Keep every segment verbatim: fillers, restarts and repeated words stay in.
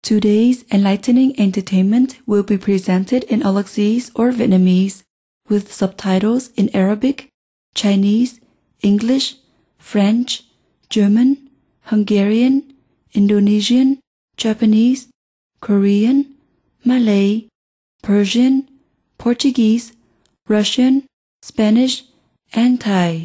Today's enlightening entertainment will be presented in Aulacese or Vietnamese, with subtitles in Arabic, Chinese, English, French, German, Hungarian, Indonesian, Japanese, Korean, Malay, Persian, Portuguese, Russian, Spanish, and Thai.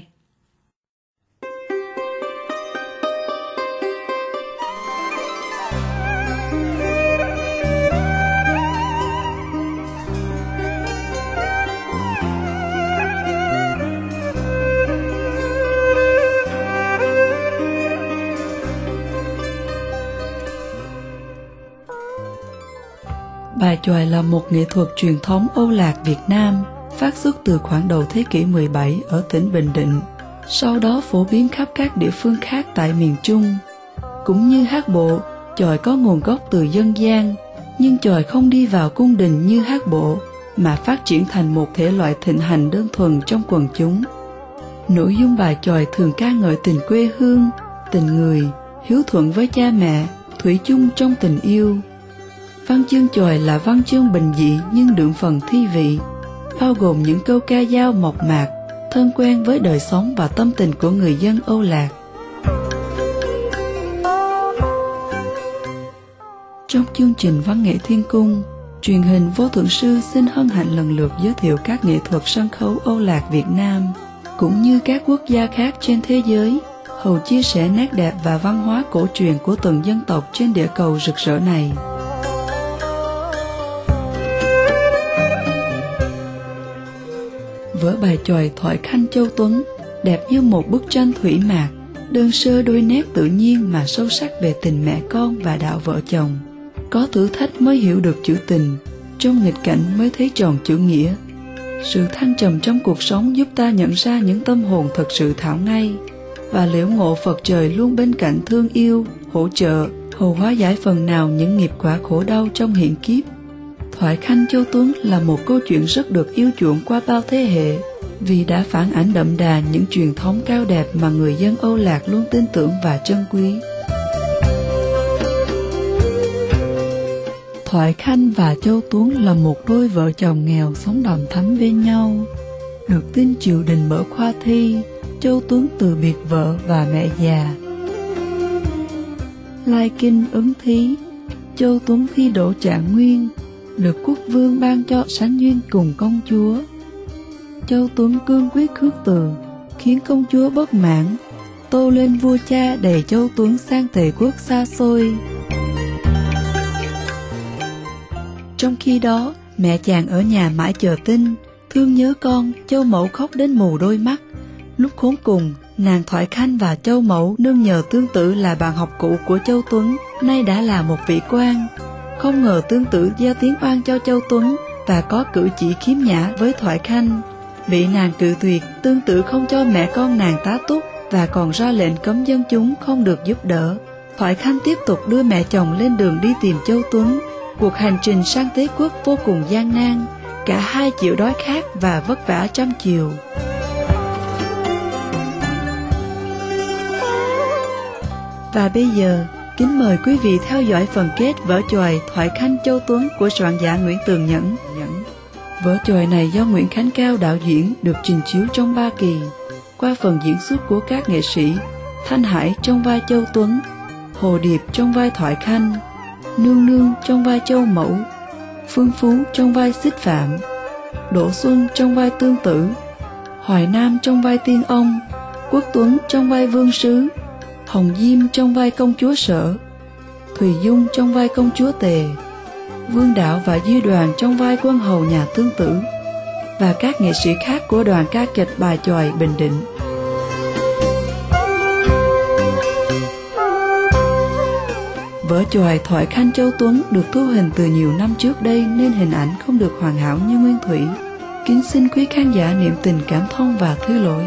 Bài chòi là một nghệ thuật truyền thống Âu Lạc Việt Nam, phát xuất từ khoảng đầu thế kỷ mười bảy ở tỉnh Bình Định, sau đó phổ biến khắp các địa phương khác tại miền Trung. Cũng như hát bộ, chòi có nguồn gốc từ dân gian, nhưng chòi không đi vào cung đình như hát bộ, mà phát triển thành một thể loại thịnh hành đơn thuần trong quần chúng. Nội dung bài chòi thường ca ngợi tình quê hương, tình người, hiếu thuận với cha mẹ, thủy chung trong tình yêu. Văn chương chòi là văn chương bình dị nhưng đượm phần thi vị, bao gồm những câu ca dao mộc mạc, thân quen với đời sống và tâm tình của người dân Âu Lạc. Trong chương trình Văn nghệ Thiên Cung, truyền hình Vô Thượng Sư xin hân hạnh lần lượt giới thiệu các nghệ thuật sân khấu Âu Lạc Việt Nam, cũng như các quốc gia khác trên thế giới, hầu chia sẻ nét đẹp và văn hóa cổ truyền của từng dân tộc trên địa cầu rực rỡ này. Vở bài chòi Thoại Khanh Châu Tuấn đẹp như một bức tranh thủy mạc, đơn sơ đôi nét tự nhiên mà sâu sắc về tình mẹ con và đạo vợ chồng. Có thử thách mới hiểu được chữ tình, trong nghịch cảnh mới thấy tròn chữ nghĩa. Sự thăng trầm trong cuộc sống giúp ta nhận ra những tâm hồn thật sự thảo ngay, và liễu ngộ Phật trời luôn bên cạnh thương yêu, hỗ trợ, hầu hóa giải phần nào những nghiệp quả khổ đau trong hiện kiếp. Thoại Khanh Châu Tuấn là một câu chuyện rất được yêu chuộng qua bao thế hệ, vì đã phản ánh đậm đà những truyền thống cao đẹp mà người dân Âu Lạc luôn tin tưởng và trân quý. Thoại Khanh và Châu Tuấn là một đôi vợ chồng nghèo sống đầm thắm bên nhau. Được tin triều đình mở khoa thi, Châu Tuấn từ biệt vợ và mẹ già. Lai kinh ứng thí, Châu Tuấn thi đỗ trạng nguyên, được quốc vương ban cho sánh duyên cùng công chúa. Châu Tuấn cương quyết khước từ, khiến công chúa bất mãn, tâu lên vua cha đẩy Châu Tuấn sang Tề quốc xa xôi. Trong khi đó, mẹ chàng ở nhà mãi chờ tin, thương nhớ con, Châu Mẫu khóc đến mù đôi mắt. Lúc khốn cùng, nàng Thoại Khanh và Châu Mẫu nương nhờ tương tự là bạn học cũ của Châu Tuấn, nay đã là một vị quan. Không ngờ tương tự gieo tiếng oan cho Châu Tuấn và có cử chỉ khiếm nhã với Thoại Khanh. Bị nàng cự tuyệt, tương tự không cho mẹ con nàng tá túc và còn ra lệnh cấm dân chúng không được giúp đỡ. Thoại Khanh tiếp tục đưa mẹ chồng lên đường đi tìm Châu Tuấn. Cuộc hành trình sang Tế Quốc vô cùng gian nan, cả hai chịu đói khát và vất vả trăm chiều. Và bây giờ, kính mời quý vị theo dõi phần kết vở chòi Thoại Khanh Châu Tuấn của soạn giả Nguyễn Tường Nhẫn. Vở chòi này do Nguyễn Khánh Cao đạo diễn, được trình chiếu trong ba kỳ, qua phần diễn xuất của các nghệ sĩ Thanh Hải trong vai Châu Tuấn, Hồ Điệp trong vai Thoại Khanh, Nương Nương trong vai Châu Mẫu, Phương Phú trong vai Xích Phạm, Đỗ Xuân trong vai Tương Tử, Hoài Nam trong vai Tiên Ông, Quốc Tuấn trong vai Vương Sứ, Hồng Diêm trong vai Công chúa Sở, Thùy Dung trong vai Công chúa Tề, Vương Đạo và Duy Đoàn trong vai quân hầu nhà Tương Tử, và các nghệ sĩ khác của đoàn ca kịch bài chòi Bình Định. Vở chòi Thoại Khanh Châu Tuấn được thu hình từ nhiều năm trước đây nên hình ảnh không được hoàn hảo như nguyên thủy. Kính xin quý khán giả niệm tình cảm thông và thứ lỗi.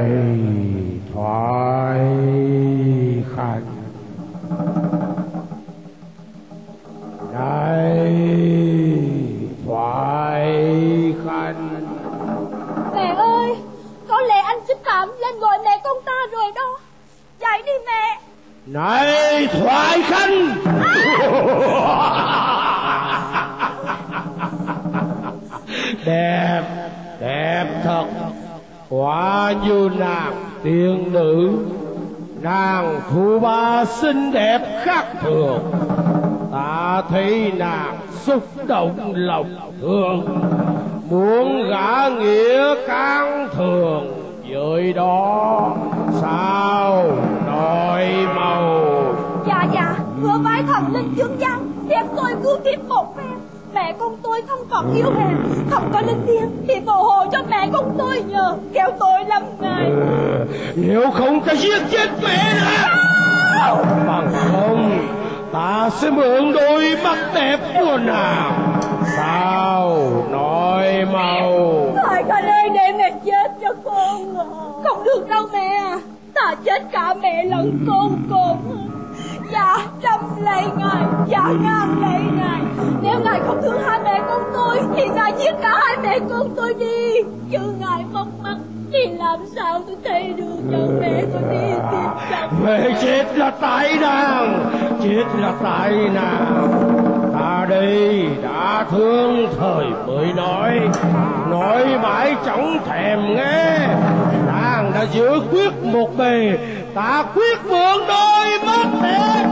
này Thoại Khanh, này Thoại Khanh. Mẹ ơi, có lẽ anh Xích Phạm lên gọi mẹ con ta rồi đó. Chạy đi mẹ. Này Thoại Khanh. Đẹp, đẹp thật. Quả như nàng tiên nữ, nàng Thu Ba xinh đẹp khác thường. Ta thấy nàng xúc động lòng thương, muốn gả nghĩa can thường với đó. Sao nói màu? Dạ dạ, hứa vái thần linh dương gian, xem tôi cứu tiếp một phen. Mẹ con tôi không còn yếu hèn, không có linh thiêng thì phù hộ cho mẹ con tôi nhờ, kéo tôi lâm ngài. Ừ, nếu không ta giết chết mẹ nữa. Bằng không ta sẽ mượn đôi mắt đẹp của nàng. Sao nói mau? Thôi con ơi, để mẹ chết cho con à. Không được đâu mẹ à, ta chết cả mẹ lẫn con con. Dạ trăm lạy ngài, dạ ngàn lạy ngài. Nếu ngài không thương hai mẹ con tôi thì ngài giết cả hai mẹ con tôi đi. Chứ ngài mất mắt thì làm sao tôi thấy được cho mẹ tôi đi tìm chồng. Mẹ chết là tại nàng, chết là tại nàng. Ta đây đã thương thời mới nói, nói mãi chẳng thèm nghe. Nàng đã giữ quyết một bề, ta quyết mượn đôi mắt đẹp.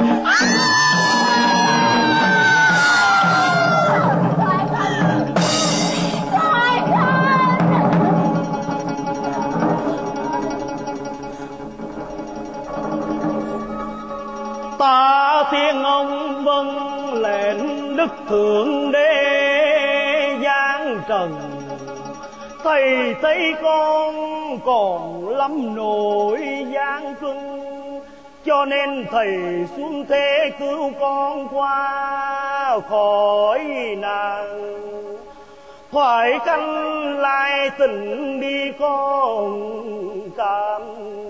Ta thiên ông vâng lệnh đức thượng đế giáng trần, thầy thấy con còn lắm nỗi gian truân, cho nên thầy xuống thế cứu con qua khỏi nạn. Thoại Khanh lại tình đi con cam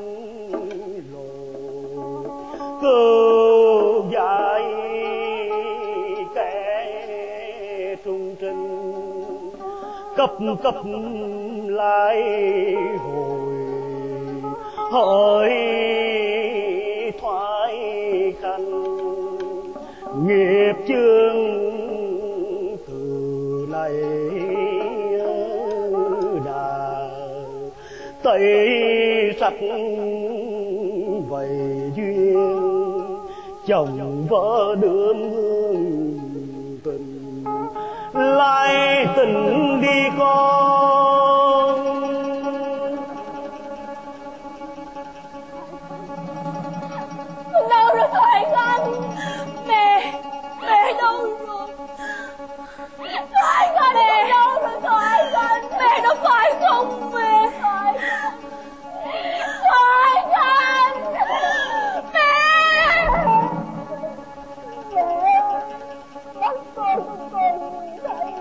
lồ, cứu giải kẻ trung trinh, cấp cấp lại hồi hỏi Thoại Khanh. Nghiệp chương từ nay đã tẩy sạch vậy duyên, chồng vợ đượm hương tình lại tình đi con. Đâu rồi Thoại Khanh? Mẹ, mẹ đâu rồi? Thoại Khanh, mẹ đâu rồi Thoại Khanh? Mẹ đâu phải không mẹ? Thoại Khanh, Thoại Khanh, mẹ, mẹ, bắt con con thấy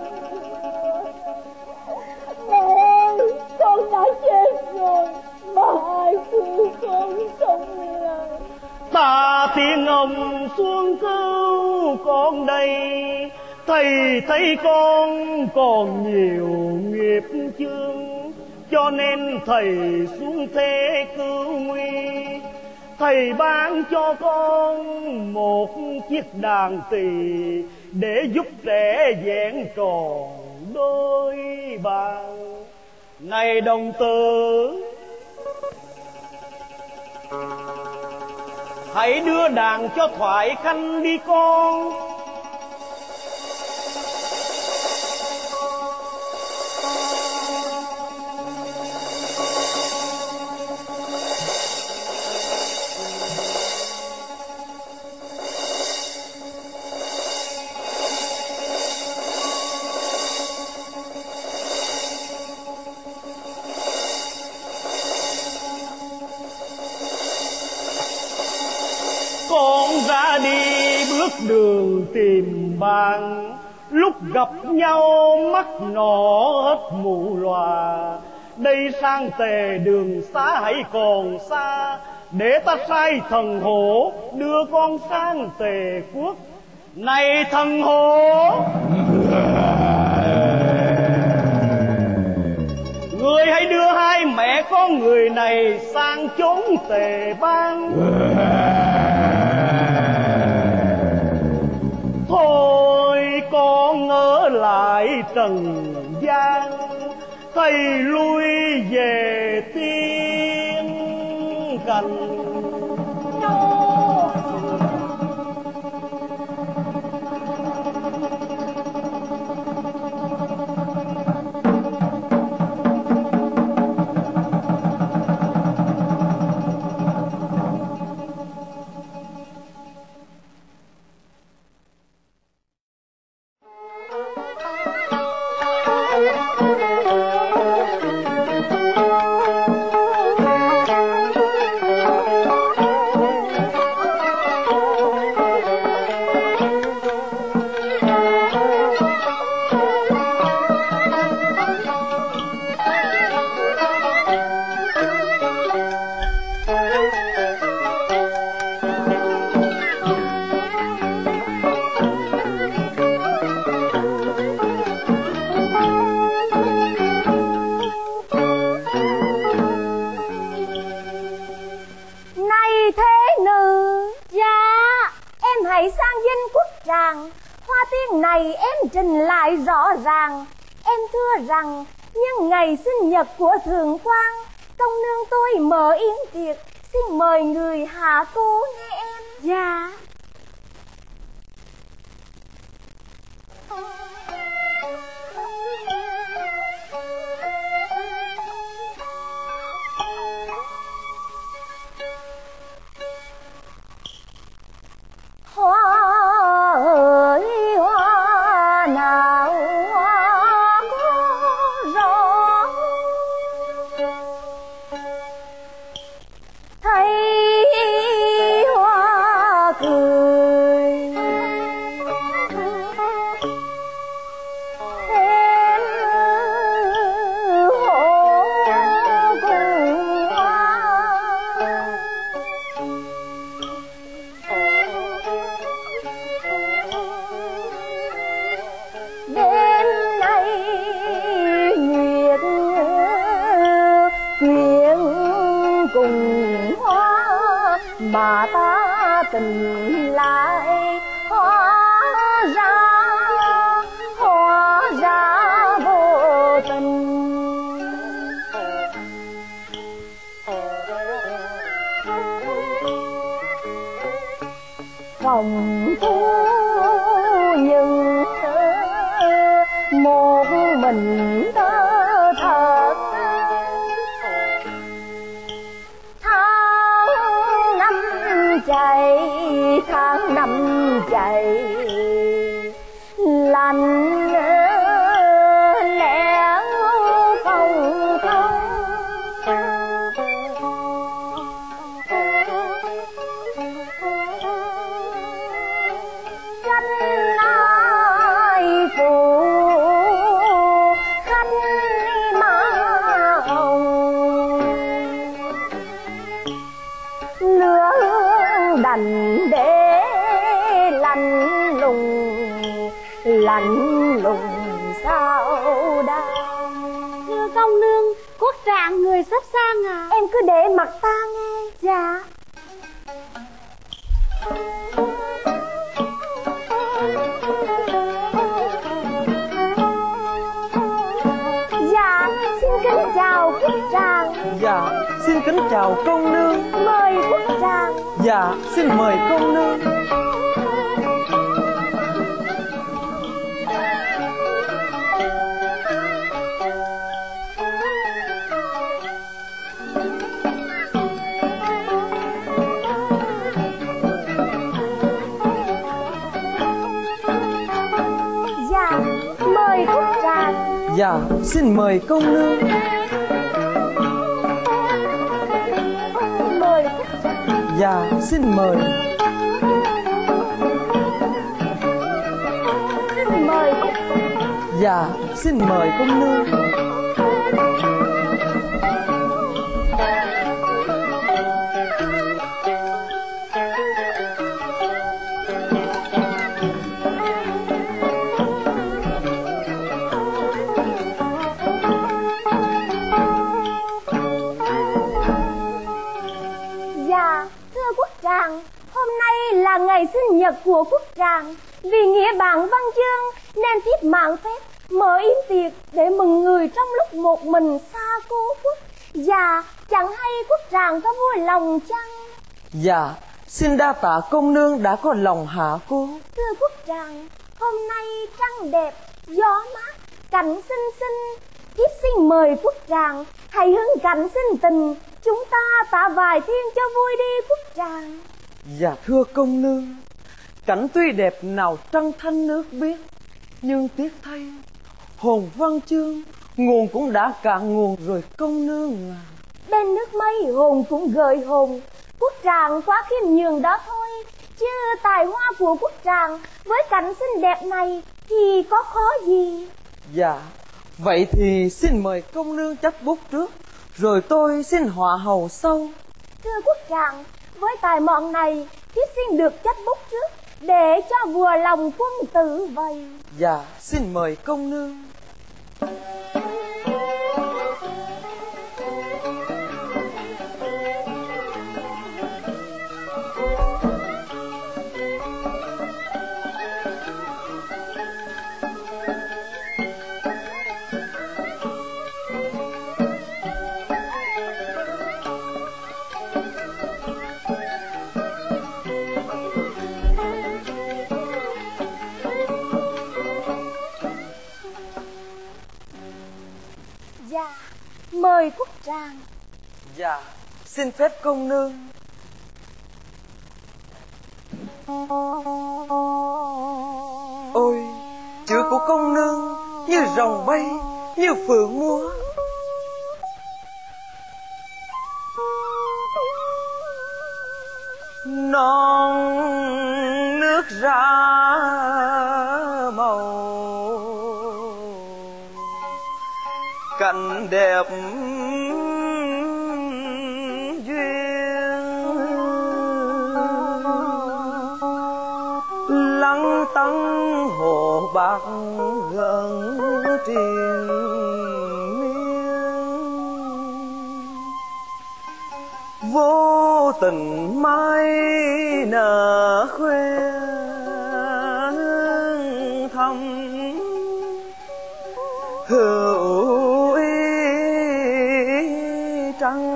mẹ, con đã chết rồi mà ai cứu con sống lại. Ta thiên ông xuống cứu con đây, thầy thấy con còn nhiều nghiệp chướng, cho nên thầy xuống thế cứu nguy. Thầy ban cho con một chiếc đàn tỳ để giúp trẻ vẹn tròn đôi bàn. Này đồng tử, hãy đưa đàn cho Thoại Khanh đi con. Con ra đi bước đường tìm bạn, lúc gặp nhau mắt nọ hết mù lòa, đây sang tề đường xá hãy còn xa, để ta sai thần hổ đưa con sang Tề quốc. Này thần hổ, người hãy đưa hai mẹ con người này sang chốn Tề bang. Thôi con ở lại trần gian, thầy lui về tiên cảnh. Trình lại rõ ràng, em thưa rằng nhân ngày sinh nhật của thượng quan, công nương tôi mở yến tiệc, xin mời người hạ cố nghe em. Dạ. Hoa ơi hoa nào hoa có rõ, thấy hoa cười em hổ cùng hoa. Đêm nay nguyệt quyện cùng hoa, mà ta tình lại hóa ra hóa ra vô tình. Phòng phu nhân một mình thơ thật, tháng năm chạy tháng năm chạy lạnh lẽo không không. Đành để lạnh lùng lạnh lùng sao đau. Thưa công nương, quốc trạng người sắp sang à. Em cứ để mặc ta nghe. Dạ. Dạ, xin kính chào quốc trạng. Dạ, xin kính chào công nương. Mời quốc trạng. Dạ, xin mời công nương. Dạ, mời quốc trạng. Dạ, xin mời công nương. Mời quốc trạng. Dạ, xin mời. Xin mời quốc trạng. Dạ, xin mời công nương. Thưa quốc tràng, hôm nay là ngày sinh nhật của quốc tràng. Vì nghĩa bạn văn chương nên thiếp mạng phép mở yến tiệc để mừng người trong lúc một mình xa cố quốc. Dạ, chẳng hay quốc tràng có vui lòng chăng? Dạ, xin đa tạ công nương đã có lòng hạ cố. Thưa quốc tràng, hôm nay trăng đẹp, gió mát, cảnh xinh xinh. Thiếp xin mời quốc tràng hãy hứng cảnh sinh tình, chúng ta tạ vài thiên cho vui đi quốc tràng. Dạ thưa công nương, cảnh tuy đẹp nào trăng thanh nước biếc, nhưng tiếc thay hồn văn chương nguồn cũng đã cạn nguồn rồi công nương à. Bên nước mây hồn cũng gợi hồn, quốc tràng quá khiêm nhường đó thôi. Chứ tài hoa của quốc tràng với cảnh xinh đẹp này thì có khó gì. Dạ, vậy thì xin mời công nương chấp bút trước, rồi tôi xin họa hầu sau. Thưa quốc tràng, với tài mọn này thiếp xin được chấp bút trước, để cho vừa lòng quân tử vậy. Dạ, xin mời công nương. Dạ, mời quốc tràng. Dạ, xin phép công nương. Ôi, chữ của công nương như rồng bay, như phượng múa. Non nước ra màu, cảnh đẹp duyên, lăng tăng hồ bạc gần triền miên, vô tình mai nở khoe thăm hữu ý trăng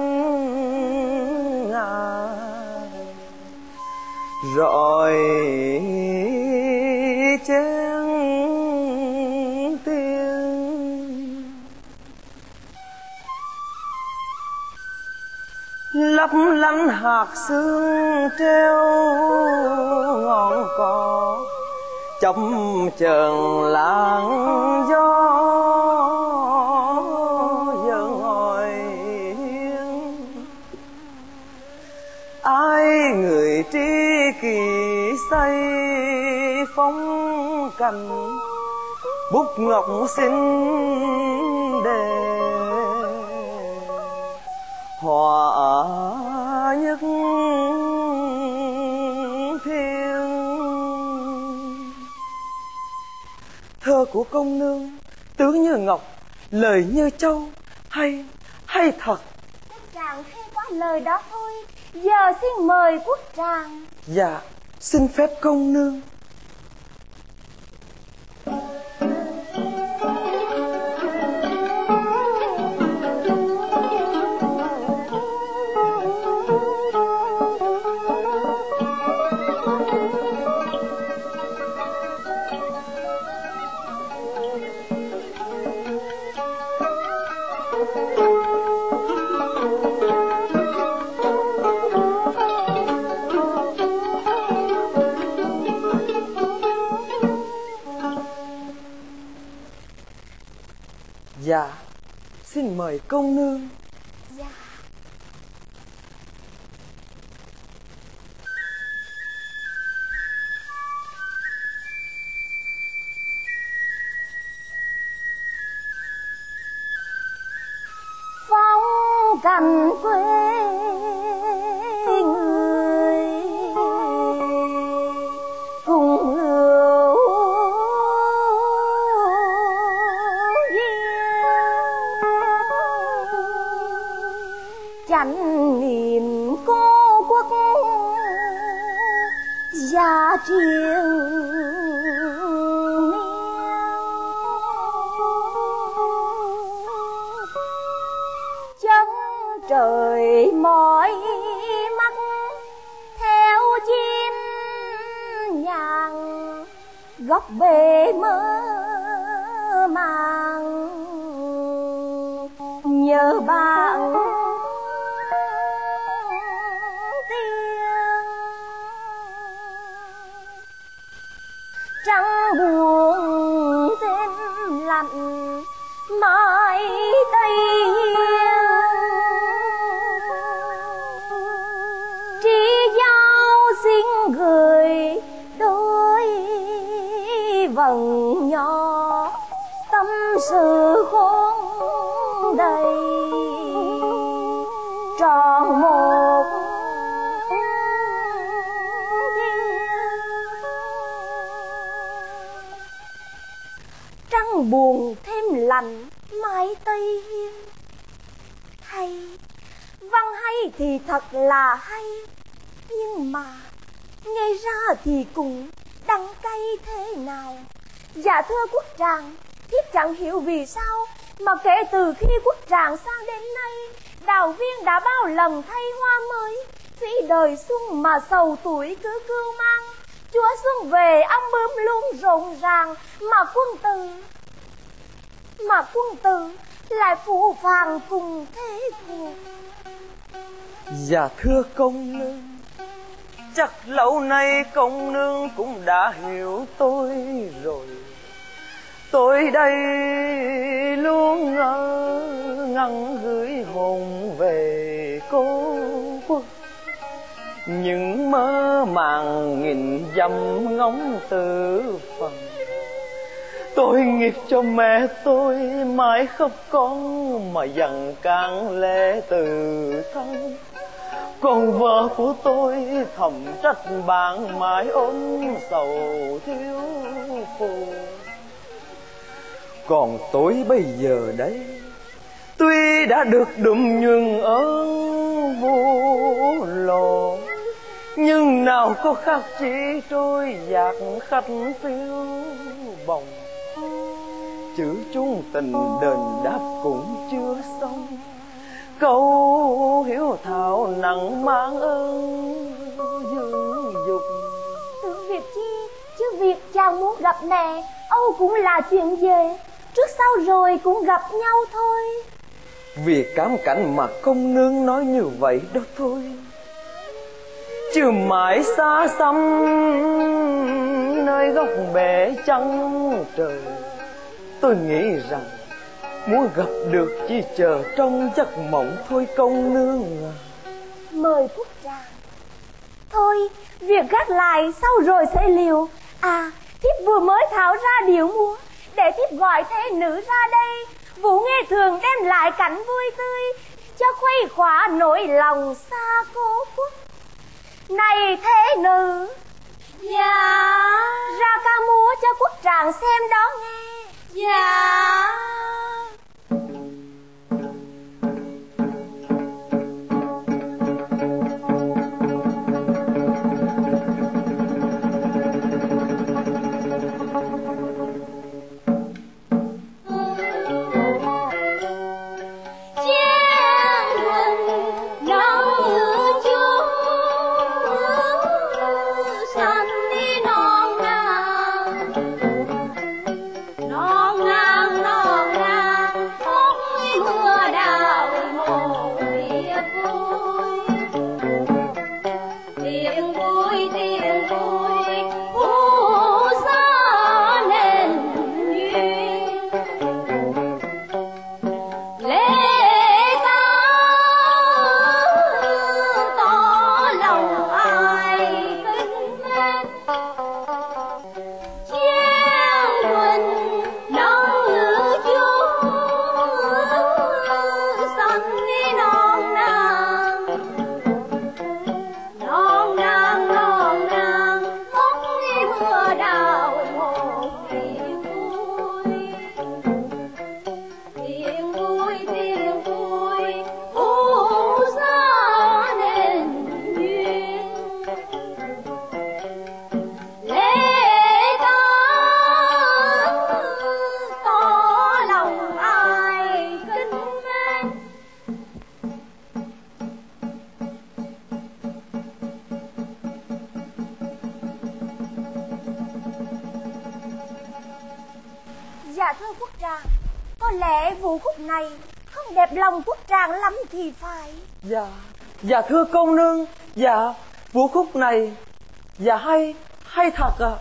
à, rồi chén tiên lấp lánh hạt sương treo ngọn cỏ, chậm chờn làn gió giờ ngồi hiên. Ai người tri kỳ say phong cảnh, bút ngọc xinh đề hòa nhất thiên. Thơ của công nương tướng như ngọc, lời như châu, hay hay thật. Quốc tràng hay quá lời đó thôi. Giờ xin mời quốc tràng. Dạ, xin phép công nương. Dạ, xin mời công nương. Dạ. Phong cảnh quê người cùng hữu chánh niệm cô quốc già triền miên. Chân trời mỏi mắt theo chim nhàn, góc bể mơ màng nhớ bạn tiếng. Trăng buồn đêm lạnh mãi tây hiên, tri giao xin gửi đôi vầng nhỏ, tâm sự khôn đầy tròn một thiên. Trăng buồn thêm lạnh mãi tây hiên, hay văn hay thì thật là hay, nhưng mà nghe ra thì cũng đắng cay thế nào. Dạ thưa Quốc Tràng, thiếp chẳng hiểu vì sao mà kể từ khi Quốc Tràng sang đến nay, đào viên đã bao lần thay hoa mới, phí đời xuân mà sầu tuổi cứ cưu mang. Chúa xuân về ong bướm luôn rộn ràng, mà quân tử mà quân tử lại phụ phàng cùng thế thuộc. Dạ thưa công nương, chắc lâu nay công nương cũng đã hiểu tôi rồi. Tôi đây luôn ngỡ ngăn gửi hồn về cố quốc, những mơ màng nghìn dặm ngóng từ phần. Tôi nghiệp cho mẹ tôi mãi khóc con mà dằn cạn lệ từ thân. Còn vợ của tôi thầm trách bạn mãi ôm sầu thiếu phụ. Còn tôi bây giờ đây, tuy đã được đùm nhường ơn vô lộ, nhưng nào có khác chỉ trôi dạt khách phiêu bồng. Chữ chung tình đền đáp cũng chưa xong, câu hiếu thảo nặng mang ơn dưỡng dục. Tưởng việc chi, chứ việc chàng muốn gặp mẹ Âu cũng là chuyện về, trước sau rồi cũng gặp nhau thôi. Vì cám cảnh mà công nương nói như vậy đó thôi, chứ mãi xa xăm nơi góc bể trăng trời. Tôi nghĩ rằng muốn gặp được chỉ chờ trong giấc mộng thôi công nương à. Mời Quốc Tràng. Thôi, việc gác lại sau rồi sẽ liều. À, thiếp vừa mới tháo ra điệu múa, để thiếp gọi thế nữ ra đây. Vũ nghe thường đem lại cảnh vui tươi, cho khuây khỏa nỗi lòng xa cố quốc. Này thế nữ, Dạ. ra ca múa cho Quốc Tràng xem đó nghe. Dạ. Non ngang non ngang lẽ vũ khúc này không đẹp lòng quốc tràng lắm thì phải. Dạ, dạ thưa công nương, dạ vũ khúc này dạ hay, hay thật ạ. À.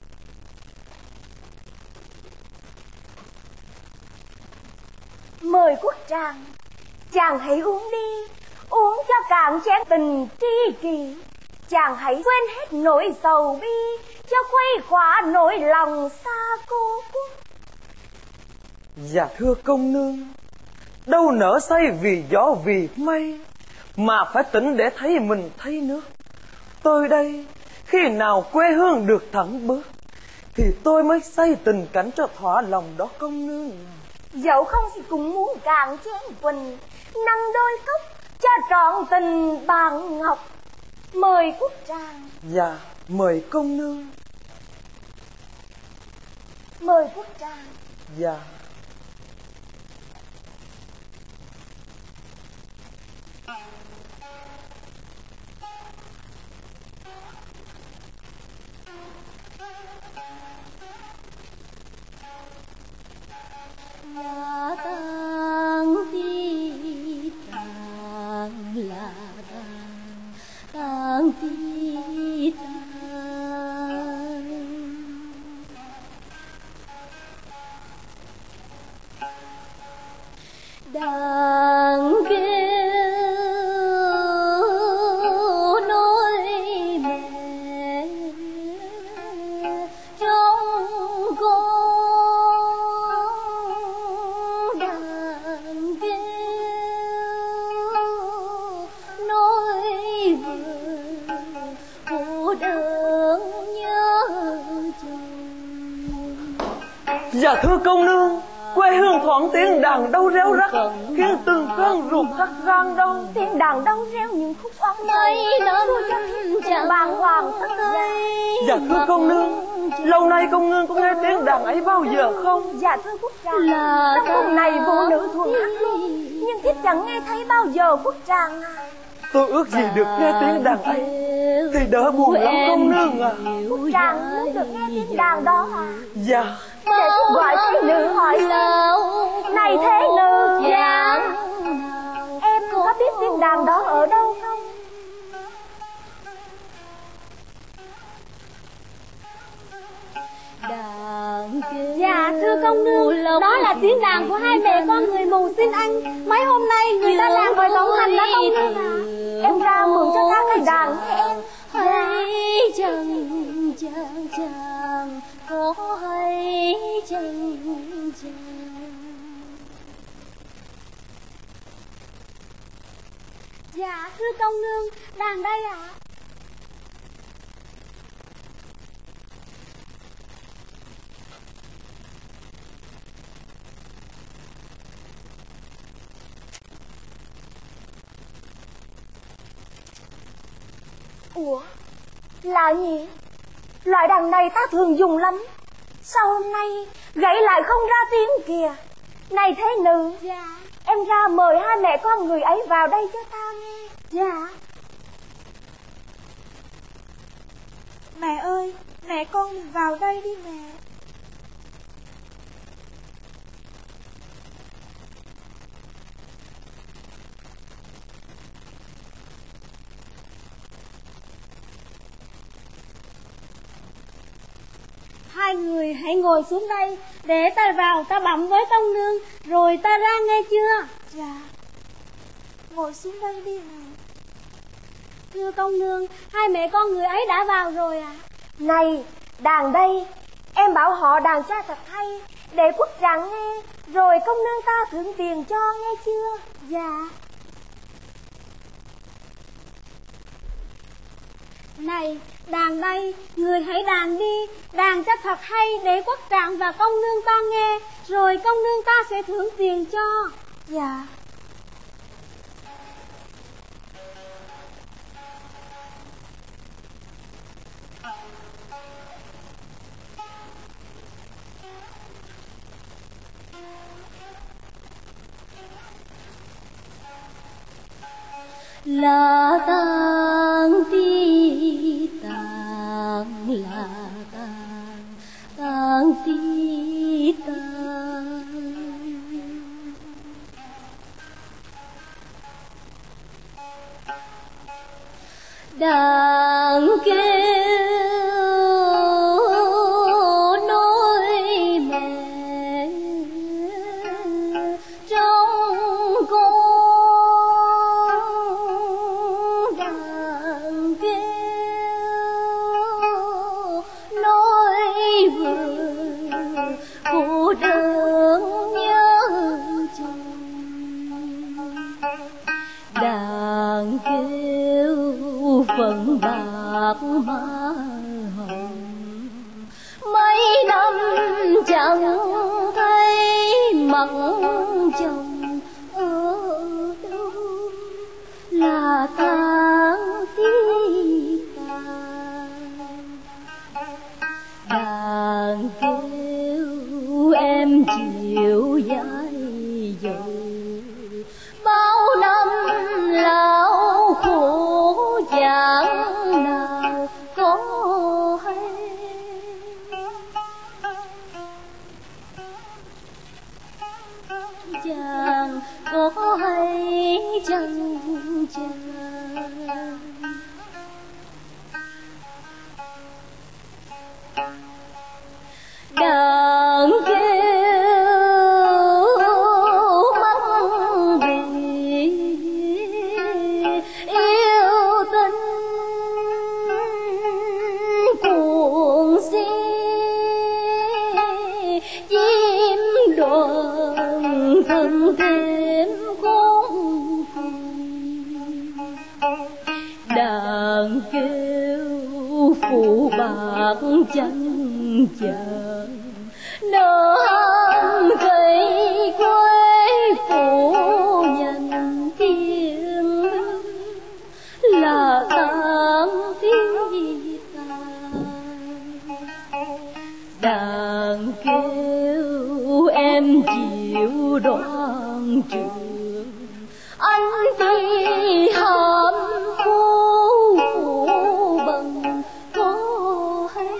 Mời quốc tràng, chàng hãy uống đi, uống cho cạn chén tình tri kỷ. Chàng hãy quên hết nỗi sầu bi, cho khuây khỏa nỗi lòng xa cô quốc. Dạ thưa công nương, đâu nỡ say vì gió vì mây, mà phải tỉnh để thấy mình thấy nước. Tôi đây khi nào quê hương được thẳng bước, thì tôi mới say tình cảnh cho thỏa lòng đó công nương. Dẫu không thì cũng muốn cạn chén quỳnh, nâng đôi cốc cho trọn tình bạn ngọc. Mời quốc tràng. Dạ mời công nương. Mời quốc tràng. Dạ. Là tang ti tang là tang tang ti tang. Đang kêu nói mẹ trong con, đang kêu nói vợ cô đơn nhớ chồng. Dạ thưa công nương, quê hương thoảng tiếng đàn đâu réo rắt, khiến từng cơn ruột thắt gan đau. Tiếng đàn đâu reo những khúc oan mây nở chẳng bàng hoàng thất giây. Dạ thưa công nương, lâu nay công nương có nghe tiếng đàn ấy bao giờ không? Dạ thưa quốc tràng, trong vùng này vũ nữ thuần hát luôn, nhưng thiếp chẳng nghe thấy bao giờ quốc tràng à. Tôi ước gì được nghe tiếng đàn ấy thì đỡ buồn lắm công nương à. Quốc tràng muốn được nghe tiếng đàn đó à? Dạ. Để tôi gọi thế nữ hỏi xem. Này thế nữ. Dạ. Em có biết tiếng đàn đó ở đâu không? Dạ thưa công nương, đó là tiếng đàn của hai mẹ con người mù xin anh. Mấy hôm nay người ta làm với tổng hành đó công nương à. Em ra mượn cho ta cái đàn nghe em. Hãy chàng chàng chàng có hay chàng chàng. Dạ thưa công nương, đàn đây ạ. À? Ủa, lạ nhỉ? Loại đàn này ta thường dùng lắm, sao hôm nay gãy lại không ra tiếng kìa? Này thế nữ. Dạ. Em ra mời hai mẹ con người ấy vào đây cho ta nghe. Dạ. Mẹ ơi, mẹ con vào đây đi mẹ. Hai người hãy ngồi xuống đây để ta vào ta bẩm với công nương rồi ta ra nghe chưa? Dạ. Ngồi xuống đây đi mẹ. Thưa công nương, hai mẹ con người ấy đã vào rồi à? Này, đàn đây, em bảo họ đàn cha thật hay để quốc tràng nghe, rồi công nương ta thưởng tiền cho nghe chưa? Dạ. Này, đàn đây, người hãy đàn đi, đàn cho thật hay để quốc tràng và công nương ta nghe, rồi công nương ta sẽ thưởng tiền cho. Dạ. Là tang ti tang là tang tang ti tang. Đàn kêu nói mẹ trong con, đàn kêu nói vườn cô đơn nhớ chồng. Đàn kêu phận bạc má hồng, mấy năm chẳng thấy mặt chồng ở đâu, là tháng tiếc tàn. Đàn kêu em chịu vai dầu, bao năm lão khổ chẳng nào có hay. Chàng có hay chăng chàng? Đàn kêu mắng vì yêu tình cuồng si, chim đoàn thân thêm khôn cùng. Đàn kêu phụ bạc chân chàng, nỡ ham cây quê phụ nhân thiên, là tan tiếng tàn. Đàn kêu em chịu đoạn trường, anh đi hàm phu phụ bằng có hay.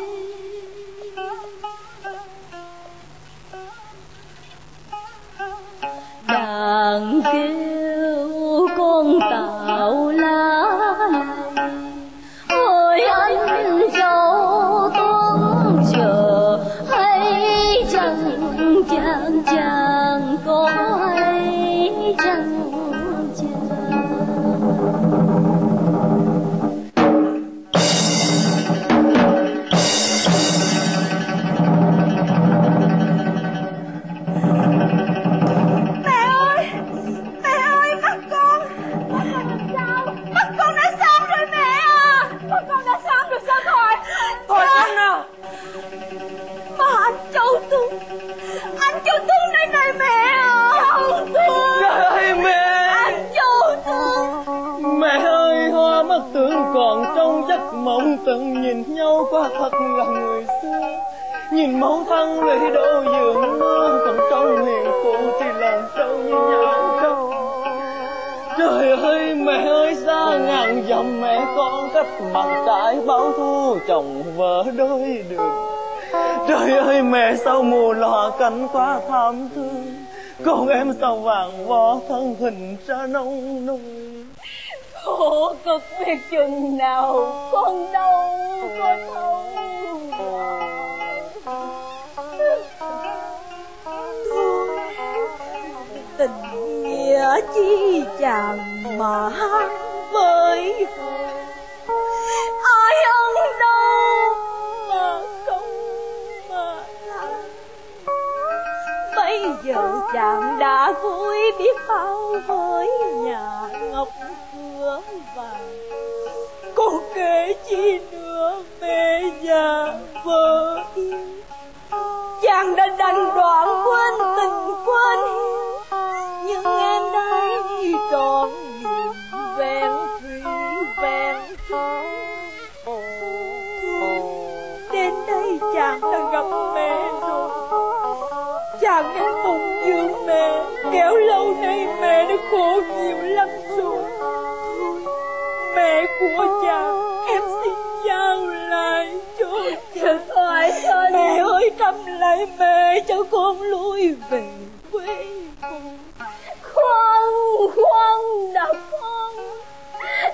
Đàn kêu con tạo lá này, ôi anh dâu tuấn chờ hay chẳng chàng, chàng có hay chẳng chàng. Còn trong giấc mộng từng nhìn nhau qua thật là người xưa, nhìn mẫu thân lũy đổ giường mơ, còn trong hiền phụ thì lòng sâu như nhau không. Trời ơi mẹ ơi, xa ngàn dặm mẹ con cách mặt trái báo thù chồng vợ đôi đường. Trời ơi mẹ sao mù lòa cảnh quá thảm thương, con em sao vàng võ thân hình ra nông nung. Khổ cực biết chừng nào con đâu có thấu. Thôi tình nghĩa chi chàng mà hát với họ, ai ân đâu mà không mà làm. Bây giờ chàng đã vui biết bao với nhà ngọc cửa vàng, cô kể chi nữa mẹ già vợ yêu. Chàng đã đành đoạn quên tình quên hiếu, nhưng em đây trọn niềm vẹn thủy vẹn thảo. Đến đây chàng đã gặp mẹ rồi, chàng nên phụng dưỡng mẹ, kẻo lâu nay mẹ đã khổ nhiều lắm rồi. Thôi, mẹ của chàng em xin giao lại cho chàng. Thôi, thôi. Mẹ ơi, trâm lại mẹ cho con lui về quê. Khoan, khoan đã con,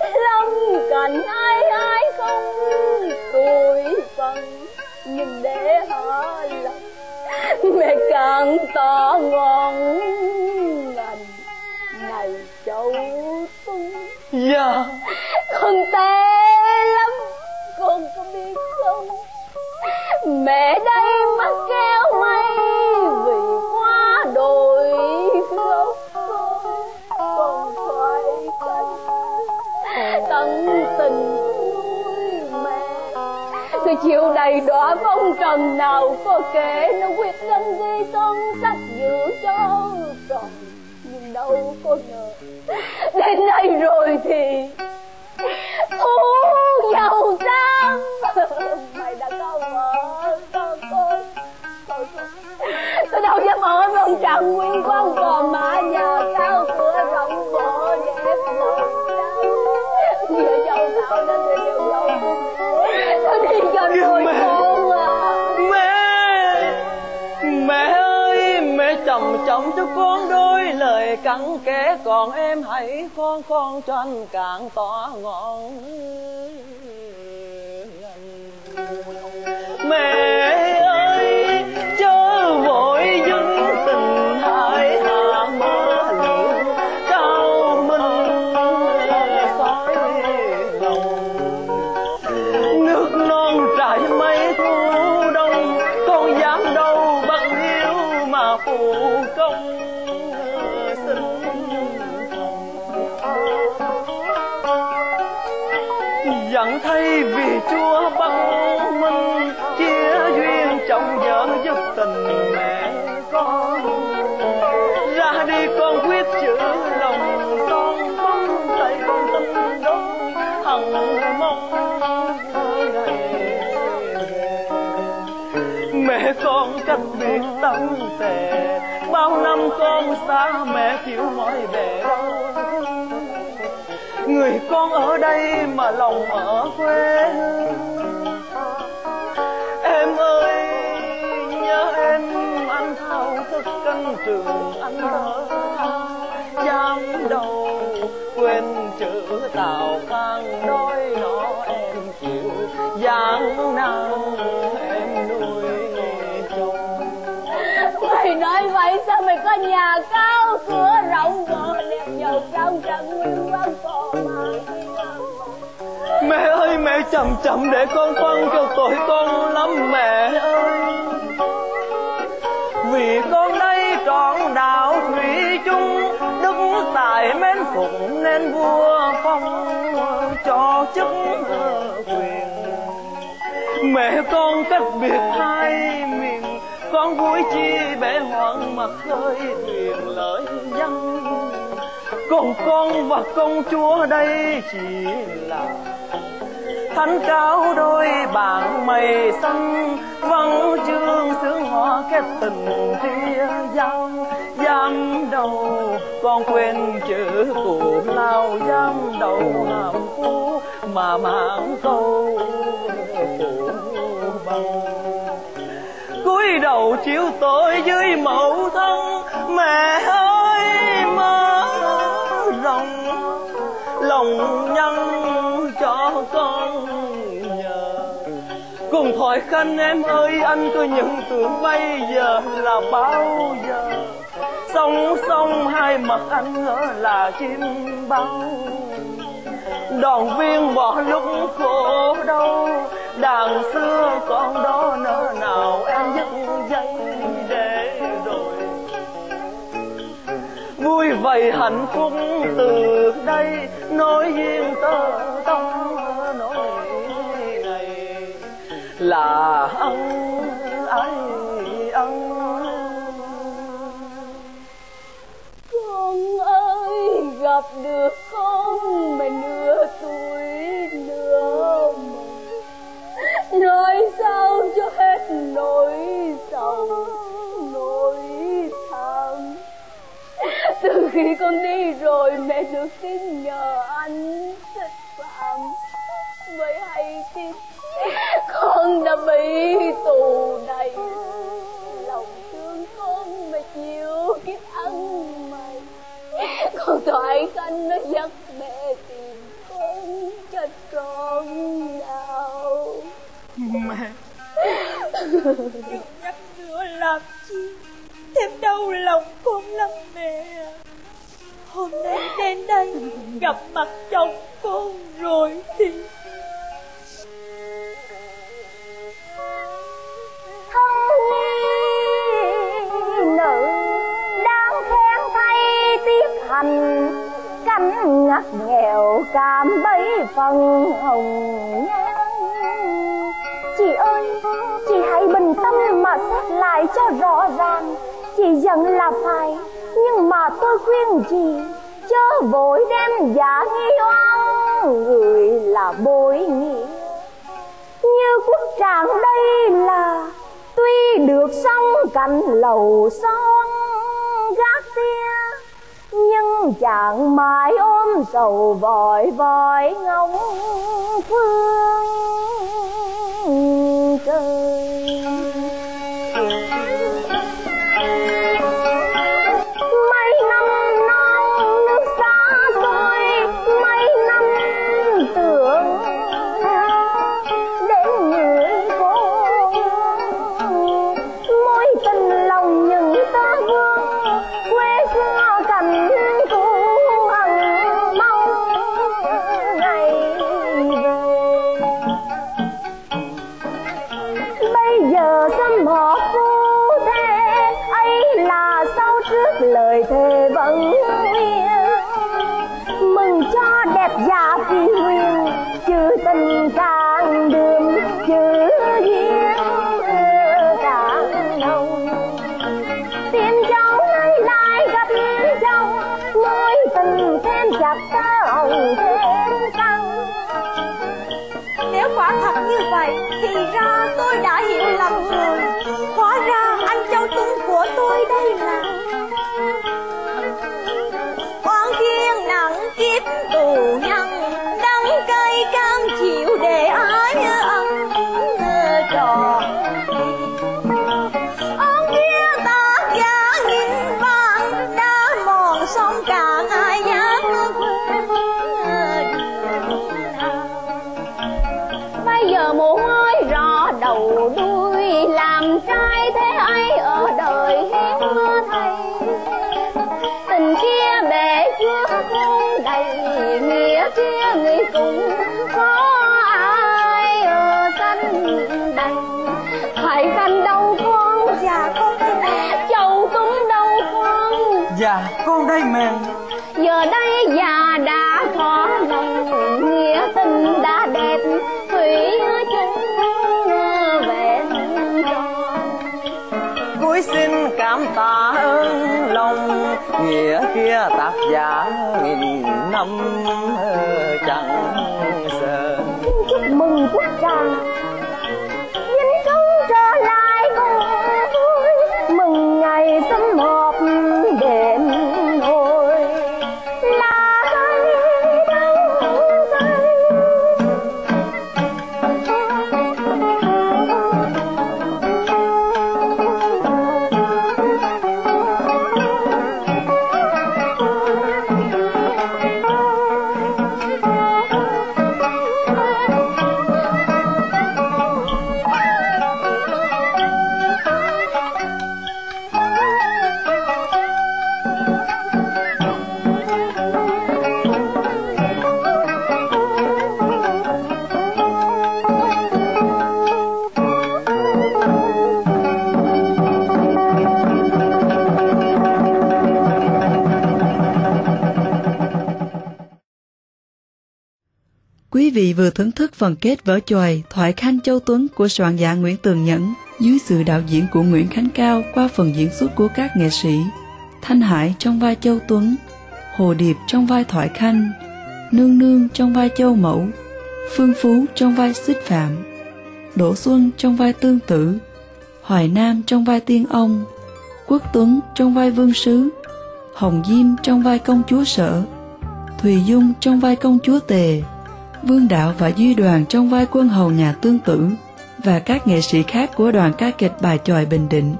Con tệ lắm, con có biết không? Mẹ đây mắt kéo mây vì quá đồi gốc con, còn phải canh tận tình nuôi mẹ. Tôi chịu đầy đọa phong trần nào có kể nó quyết tâm ghi son sách giữ cho tròn, nhưng đâu có ngờ đến đây rồi thì thu giàu sang. Mày đã có vợ có con, tôi tôi đâu dám ở vòng trần nguyên con cò mã nhà cao cửa rộng mở đẹp lòng trắng. Vợ chồng tao đã về đều lòng tôi đi cho rồi con à. Mẹ, mẹ ơi, mẹ chồng chồng cho con đôi lời cặn kẽ, còn em hãy con con cho anh cạn tỏ ngọn. Mẹ ơi, chớ vội dưng tình hại hạ mơ lượng cao minh soi lòng. Nước non trải mấy thu đông, con dám đâu bằng yêu mà phụ công xin dặn thay vì Chúa băng minh chia duyên chồng vợ giúp tình mẹ con. Ra đi con quyết chữ lòng son bóng tay tâm đông hằng mong ngày về. Mẹ con cách biệt tâm tề, bao năm con xa mẹ chịu mỏi bề đâu. Người con ở đây mà lòng ở quê hương. Em ơi, nhớ em anh thao thức canh trường anh thơ dám đâu quên chữ tào phan đôi nó em chịu gian nan em nuôi chồng. Mày nói vậy sao mày có nhà cao cửa rộng vợ đẹp giàu sang trần nguyên văn cò mà. Mẹ ơi, mẹ chậm chậm để con phân cho tội con lắm mẹ ơi. Vì con đây trọn đạo thủy chung, đức tài mến phụng nên vua phong cho chức quyền. Mẹ con cách biệt hai miền, con vui chi bể hoang mặt khơi thuyền lợi dân. Còn con và công chúa đây chỉ là thánh cáo đôi bạn mây xanh, văn chương sướng hoa kết tình ria giao. Dám đâu con quên chữ cụ lao, dám đâu hàm phú mà mang câu phụ bằng. Cúi đầu chịu tội dưới mẫu thân, mẹ ơi mơ rộng lòng nhân cho con nhờ. Cùng thoại khanh em ơi, anh tôi nhận tưởng bây giờ là bao giờ. Song song hai mặt anh ngỡ là chim bao. Đoàn viên bỏ lúc khổ đau, đàn xưa con đó nỡ nào em dứt dây để rồi. Vui vậy hạnh phúc từ đây, nói duyên tơ tông nói này là ân ái ân. Con ơi, gặp được con mà nửa tuổi nửa mừng, nói sao cho hết nỗi sầu nỗi thảm. Từ khi con đi rồi mẹ được tin nhờ anh xích phạm, mới hay tin con đã bị tù đầy. Lòng thương con mà chịu kiếp ăn mày, con thoại khanh nó dắt mẹ tìm con cho trọn đạo. Mẹ đừng nhắc nữa làm chi, thêm đau lòng con lắm mẹ. Hôm nay đến đây gặp mặt chồng con rồi thì thân nữ đang khen thay tiếc hành, cánh ngặt nghèo cảm bấy phần hồng nhan. Chị ơi, chị hãy bình tâm mà xét lại cho rõ ràng. Chị giận là phải, nhưng mà tôi khuyên chị chớ vội đem giả nghi oan người là bội nghĩa. Như Quốc Trạng đây là tuy được sống cạnh lầu son gác tia, nhưng chàng mãi ôm sầu vội vội ngóng phương trời. Mấy năm non nước xa xôi, mấy năm tưởng đến người cô, mối tình lòng những tơ vương quê xưa cảnh cũ hằng mong ngày về. Bây giờ sum họp phu thê ấy là sau trước lời thề vẫn nguyên, mừng cho đẹp dạ phi huyền, chữ tình càng đường chữ duyên càng nồng. Tìm cháu nay lại gặp cháu, mối tình thêm chặt hồng thêm căng. nếu quả thật như vậy thì ra tôi đã hiểu lầm rồi. Hóa ra anh Châu Tuấn của tôi đây là oan thiên nặng kiếp tù nhân, đắng cay cam chịu để ai ăn trò. Ông kia tác giả nghìn vàng đã mòn sông cạn ai dám quên. Bây giờ muốn ơi rõ đầu đuôi, làm trai thế ấy ở đời hiếm thấy. Tình kia bể trước không đầy, nghĩa kia người cũng có ai ở sanh đầy. Hải Khanh đâu con, Dạ con đây. Châu Tuấn đâu con, Dạ con đây mẹ. giờ đây già đã có lòng, nghĩa tình đã đẹp thủy chung vẹn tròn. Cúi xin cảm tạ ơn lòng, nghĩa kia tác giả nghìn năm chẳng sợ. Chúc mừng Quốc Trạng vinh công trở lại cùng vui, mừng ngày sum họp đêm hồi là cây đắng cay. Quý vị vừa thưởng thức phần kết vở chòi Thoại Khanh Châu Tuấn của soạn giả Nguyễn Tường Nhẫn dưới sự đạo diễn của Nguyễn Khánh Cao qua phần diễn xuất của các nghệ sĩ Thanh Hải trong vai Châu Tuấn, Hồ Điệp trong vai Thoại Khanh, Nương Nương trong vai Châu Mẫu, Phương Phú trong vai Xích Phạm, Đỗ Xuân trong vai Tương Tử, Hoài Nam trong vai Tiên Ông, Quốc Tuấn trong vai Vương Sứ, Hồng Diêm trong vai Công Chúa Sở, Thùy Dung trong vai Công Chúa Tề, Vương Đạo và Duy Đoàn trong vai quân hầu nhà Tương Tử và các nghệ sĩ khác của đoàn ca kịch Bài Chòi Bình Định.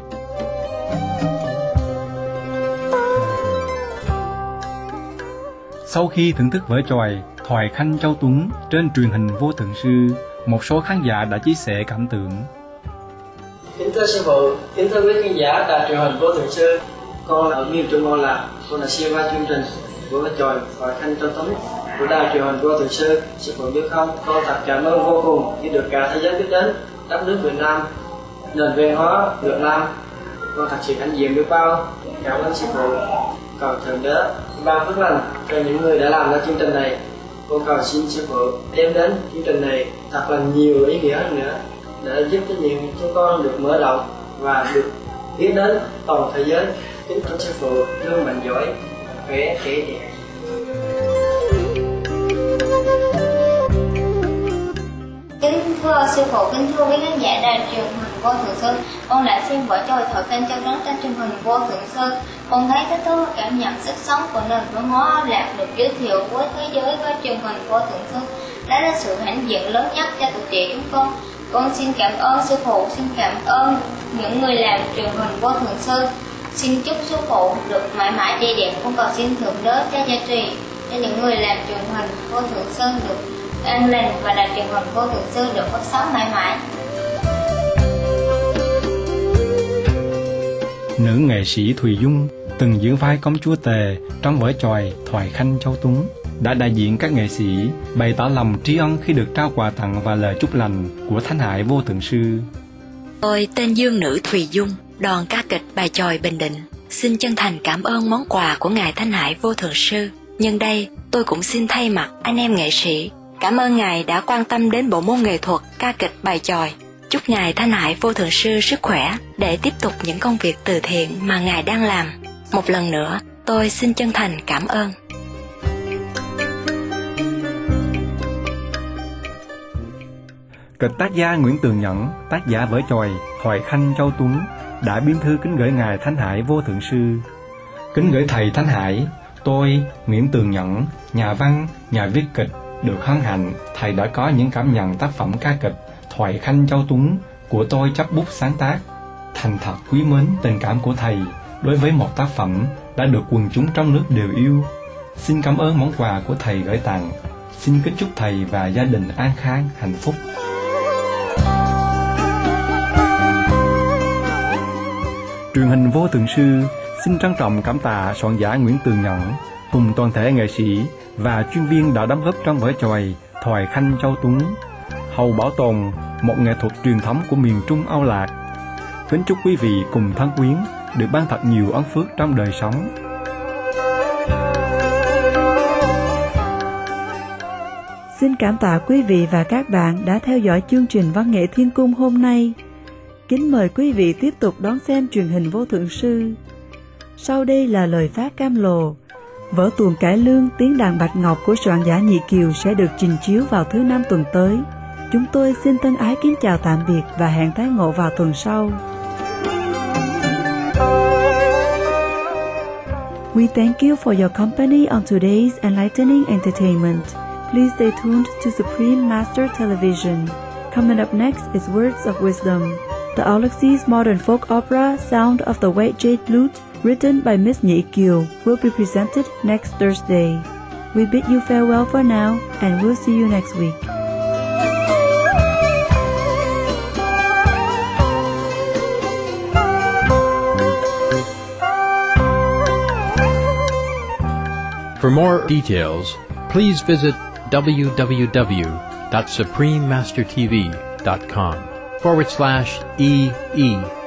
Sau khi thưởng thức vở chòi Thoại Khanh Châu Tuấn trên truyền hình Vô Thượng Sư, một số khán giả đã chia sẻ cảm tưởng. Kính thưa sư phụ, kính thưa quý khán giả đài truyền hình Vô Thượng Sư, con là ở miền Trung Âu Lạc, con là siêu qua chương trình. của vợ chồng Thoại Khanh Châu Tuấn của đài truyền hình Vô Thượng Sư. Sư phụ như không, con thật cảm ơn vô cùng khi được cả thế giới biết đến đất nước Việt Nam, nền văn hóa Việt Nam. Con thật sự hãnh diện biết bao. Cảm ơn sư phụ. Cầu thượng đế ban phước lành cho những người đã làm ra chương trình này. Con cầu xin sư phụ đem đến chương trình này thật là nhiều ý nghĩa hơn nữa, để giúp cho nhiều chúng con được mở rộng và được biết đến toàn thế giới. Kính thưa sư phụ luôn mạnh giỏi, khỏe trẻ đẹp. Kính thưa sư phụ, kính thưa quý khán giả đài truyền hình Vô Thượng Sư, con đã xem vở trôi Thoại Khanh Châu Tuấn trên truyền hình Vô Thượng Sư. Con thấy thích thú cảm nhận sức sống của nền văn hóa Âu Lạc được giới thiệu với thế giới với truyền hình Vô Thượng Sư. Đó là sự hãnh diện lớn nhất cho tuổi trẻ chúng con. Con xin cảm ơn sư phụ, xin cảm ơn những người làm truyền hình Vô Thượng Sư. Xin chúc sư phụ được mãi mãi dày đẹp. Con cầu xin thượng đế cho gia trì cho những người làm truyền hình Vô Thượng Sư được an lành và đài truyền hình Vô Thượng Sư được phát sóng mãi mãi. Nữ nghệ sĩ Thùy Dung từng giữ vai công chúa Tề trong vở chòi Thoại Khanh Châu Tuấn, đã đại diện các nghệ sĩ bày tỏ lòng tri ân khi được trao quà tặng và lời chúc lành của Thánh Hải Vô Thượng Sư. Tôi tên Dương Nữ Thùy Dung, đoàn ca kịch bài chòi Bình Định, xin chân thành cảm ơn món quà của Ngài Thánh Hải Vô Thượng Sư. Nhân đây, tôi cũng xin thay mặt anh em nghệ sĩ cảm ơn Ngài đã quan tâm đến bộ môn nghệ thuật ca kịch bài chòi. Chúc Ngài Thánh Hải Vô Thượng Sư sức khỏe để tiếp tục những công việc từ thiện mà Ngài đang làm. Một lần nữa, tôi xin chân thành cảm ơn. Kịch tác gia Nguyễn Tường Nhẫn, tác giả vở chòi Thoại Khanh Châu Tuấn, đã biên thư kính gửi Ngài Thánh Hải Vô Thượng Sư. Kính gửi Thầy Thánh Hải, tôi, Nguyễn Tường Nhẫn, nhà văn, nhà viết kịch, được hân hạnh Thầy đã có những cảm nhận tác phẩm ca kịch Thoại Khanh Châu Tuấn của tôi chấp bút sáng tác. Thành thật quý mến tình cảm của Thầy đối với một tác phẩm đã được quần chúng trong nước đều yêu. Xin cảm ơn món quà của Thầy gửi tặng. Xin kính chúc Thầy và gia đình an khang, hạnh phúc. Truyền hình Vô Thượng Sư xin trân trọng cảm tạ soạn giả Nguyễn Tường Nhẫn cùng toàn thể nghệ sĩ và chuyên viên đã đóng góp trong vở chòi Thoại Khanh Châu Tuấn, hầu bảo tồn một nghệ thuật truyền thống của miền Trung Âu Lạc. Kính chúc quý vị cùng thân quyến được ban thật nhiều ân phước trong đời sống. Xin cảm tạ quý vị và các bạn đã theo dõi chương trình Văn nghệ Thiên Cung hôm nay. Kính mời quý vị tiếp tục đón xem truyền hình Vô Thượng Sư. Sau đây là lời phát cam lồ. Vở tuồng cải lương tiếng đàn Bạch Ngọc của soạn giả Nhị Kiều sẽ được trình chiếu vào thứ năm tuần tới. Chúng tôi xin thân ái kính chào tạm biệt và hẹn tái ngộ vào tuần sau. We thank you for your company on today's enlightening entertainment. Please stay tuned to Supreme Master Television. Coming up next is Words of Wisdom, the Alexis modern folk opera Sound of the White Jade Lute, written by Miss Nhị Kiều, will be presented next Thursday. We bid you farewell for now, and we'll see you next week. For more details, please visit w w w dot supreme master t v dot com forward slash E E